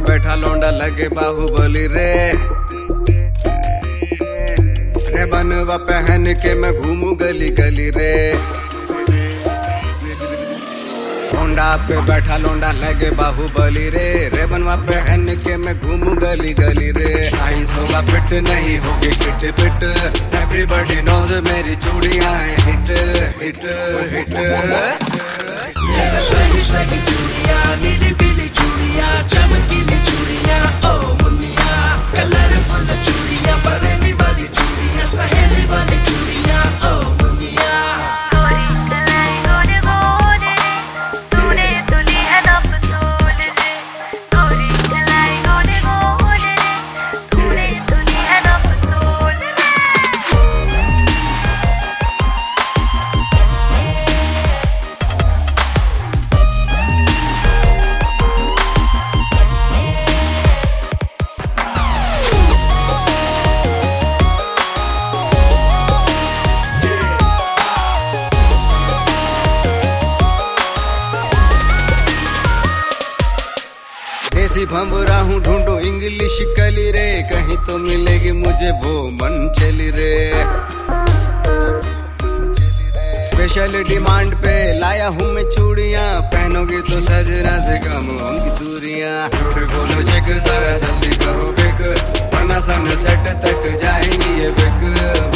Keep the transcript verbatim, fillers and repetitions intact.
बैठा लौंडा लगे बाहुबली रे। रे बनवा पहन के मैं घूमू गली गली रे। होंडा पे बैठा लौंडा लगे बाहुबली रे। रे बनवा पहन के मैं घूमू गली गली रे। साइज होगा फिट नहीं होगी फिट फिट। एवरीबॉडी नोज मेरी चूड़ियां हिट हिट हिट। मेरा स्वैगी स्वैगी चूड़िया, नीली पीली चूड़िया, चमकीली चूड़िया, ओ मुन्निया। कलरफुल चूड़िया, बरेली वाली चूड़िया, सहेली वाली चूड़िया, ओ मुन्निया। देसी भंवरा हूँ ढूंढो इंग्लिश कली रे। कहीं तो मिलेगी मुझे वो मन चली रे। स्पेशल डिमांड पे लाया हूँ मैं चूड़ियाँ। पहनोगे तो सजना से कम होंगी दूरियाँ। बोलो चेक जरा जल्दी करो पिक, वरना सनसेट तक जाएंगी ये पिक।